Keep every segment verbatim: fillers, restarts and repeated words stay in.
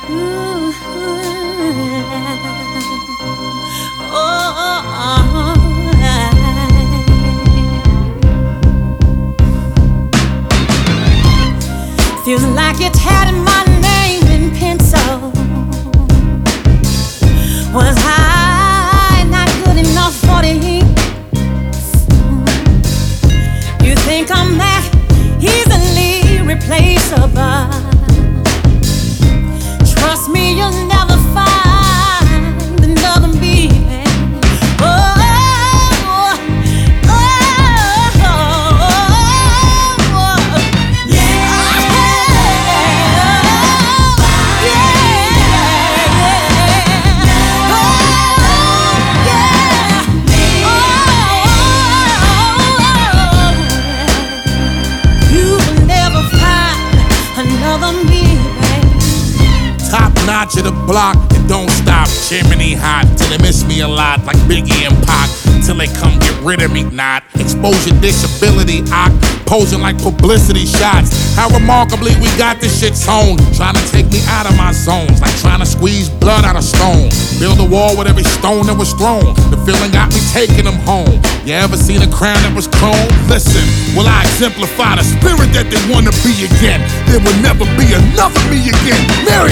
Ooh, oh, feels like you're tatting my name in pencil. Was I not good enough for the ink? You think I'm that easily replaceable? Trust me, you'll never find another me. Oh, oh, oh, oh, yeah, yeah, oh, yeah. You will never find another me. Top notch of the block, and don't stop. Chimney hot till they miss me a lot, like Biggie and Pac. Till they come get rid of me, not exposure disability. I posing like publicity shots. How remarkably we got this shit sewn. Trying to take me out of my zones, like trying to squeeze blood out of stone. Build a wall with every stone that was thrown. The feeling got me taking them home. You ever seen a crown that was chrome? Listen, will I exemplify the spirit that they wanna be again? There will never be another me again. Mary!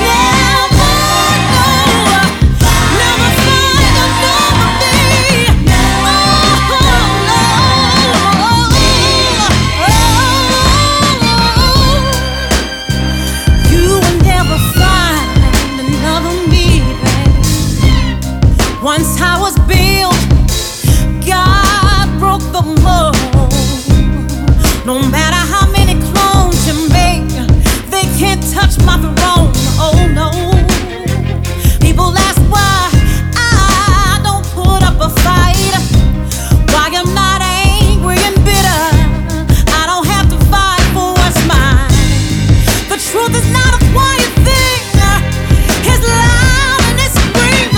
Once I was built, God broke the mold. No matter how many clones you make, they can't touch my throne. Oh no. People ask why I don't put up a fight, why I'm not angry and bitter. I don't have to fight for what's mine. The truth is not a quiet thing. It's loud and it's screaming.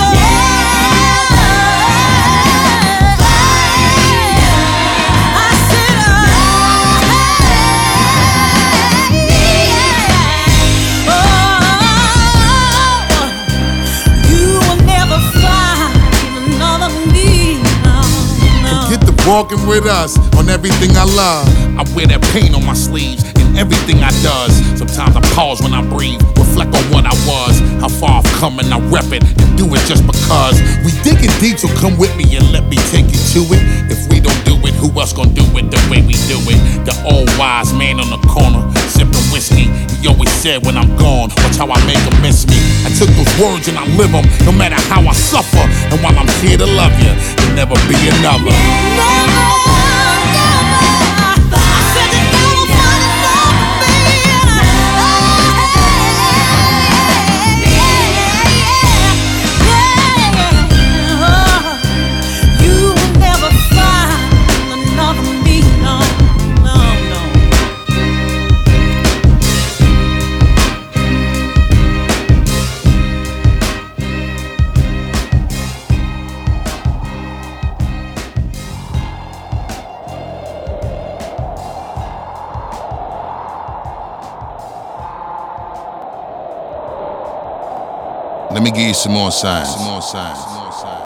Walking with us on everything I love. I wear that pain on my sleeves in everything I does. Sometimes I pause when I breathe, reflect on what I was, how far I've come, and I rep it and do it just because. We digging deep, so come with me and let me take you to it. If we don't do it, who else gonna do it the way we do it? The old wise man on the corner, sipping whiskey. He always said when I'm gone, watch how I make them miss me. I took those words and I live them, no matter how I suffer. And while I'm here to love you, there'll never be another. Let me give you some more signs. Some more signs.